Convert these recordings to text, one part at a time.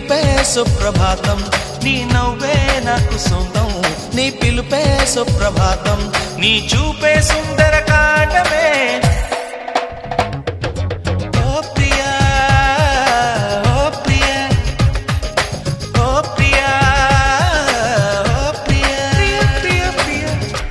పిలుపే సుప్రభాతం నీ నవ్వే నాకు సొంతం నీ పిలుపే సుప్రభాతం నీ చూపే సుందర కాండమే ఓ ప్రియా ఓ ప్రియా ఓ ప్రియా ఓ ప్రియా ప్రియ ప్రియ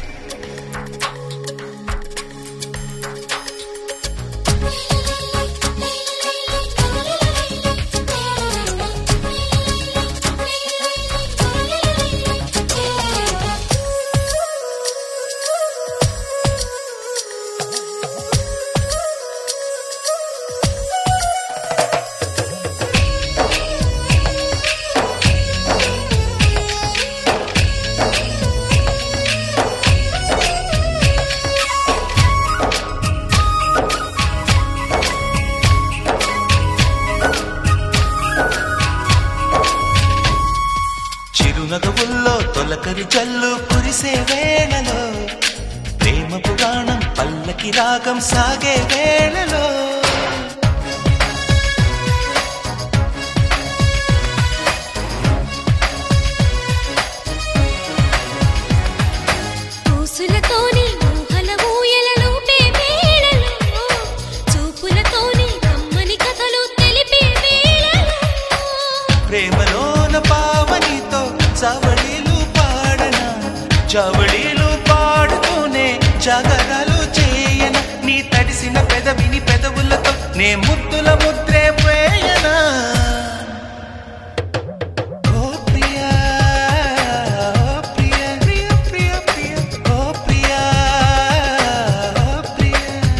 చిరునగవుల్లో తొలకరి జల్లు కురిసే వేళలో ప్రేమ పురాణం పల్లకి రాగం సాగే వేళలో పూసులతోని ఊహల ఊయలలూపే వేళలో చూపులతోని కమ్మని కథలు తెలిపే వేళలో ప్రేమలోన పావనితో చావళీలు పాడనా చావళీలు పాడుతూనే జాగరాలు చేయన నీ తడిసిన పెదవిని పెదవులతో నే ముద్దుల ముద్రే వేయనా ఓ ప్రియా ఓ ప్రియా ప్రియ ప్రియ ప్రియ ఓ ప్రియా ఓ ప్రియా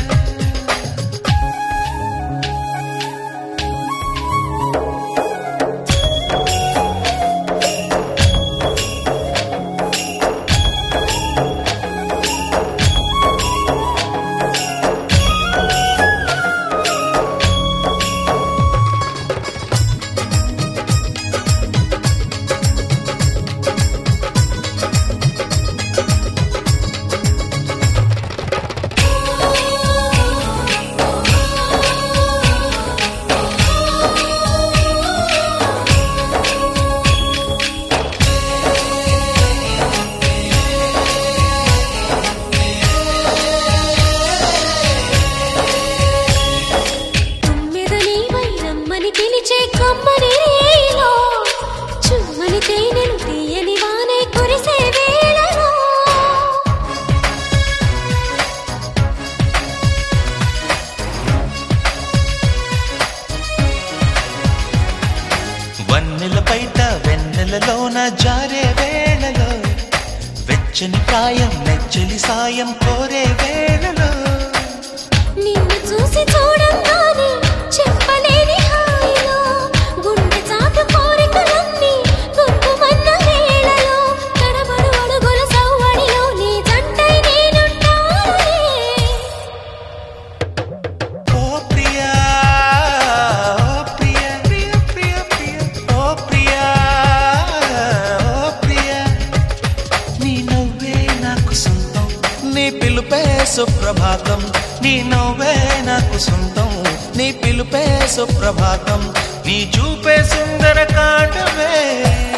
తుమ్మెదని వైరమ్మని పిలిచే కమ్మని రేయిలో చుమ్మని తేనెను తీయని వానే కురిసే వేళలో వన్నెల బయట వెన్నెలలోన జారే వేళలో వెచ్చని ప్రాయం నెచ్చలి సాయం కోరే వేళలో నిన్ను చూసి చూడంగానే చెప్పలేని హాయిలో గుండె చాటు కోరికలన్నీ గుంపుమన్న వేళలో తడబడు అడుగుల సవ్వడిలో నీ జంటై నేనుంటానులే ఓ ప్రియా ఓ ప్రియా ప్రియ ప్రియ ప్రియ ఓ ప్రియా ఓ ప్రియా నీ నవ్వే నాకు సొంతం నీ పిలుపే సుప్రభాతం నీ నవ్వే నాకు సొంతం నీ పిలుపే సుప్రభాతం నీ చూపే సుందర కాండమే